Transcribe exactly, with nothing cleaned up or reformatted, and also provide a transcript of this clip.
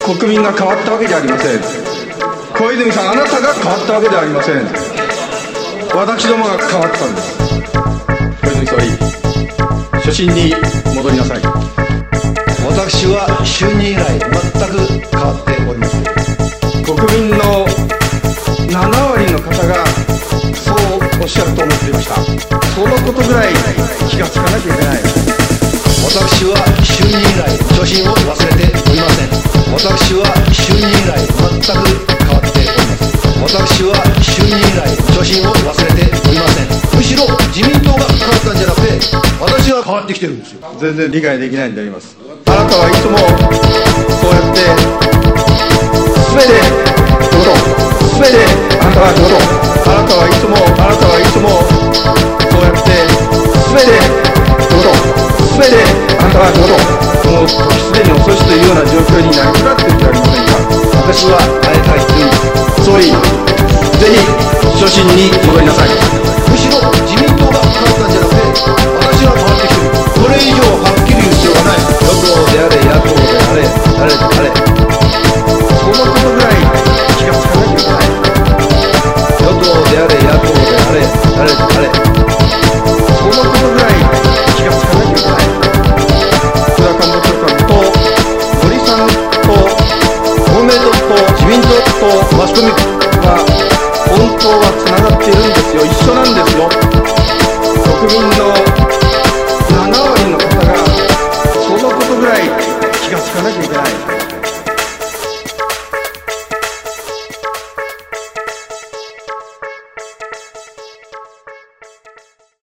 国民が変わったわけじゃありません。小泉さん、あなたが変わったわけではありません。私どもが変わったんです。小泉総理、初心に戻りなさい。 私は就任以来全く変わっておりません。 国民のななわりの方がそうおっしゃると思っていました。そのことぐらい気がつかなきゃいけない。 私は就任以来初心を忘れておりません。私は就任以来全く変わっております。私は就任以来初心を忘れておりません。むしろ自民党が変わったんじゃなくて私が変わってきてるんですよ。 全然理解できないんであります。あなたはいつもそうやって全てってこと全てあなたはってことあなたはいつもあなたはいつもそうやって全てってこと全てあなたはってこともうすでに遅しというような状況になりかかっているじゃありませんか。 私は変えたいという総理、ぜひ初心に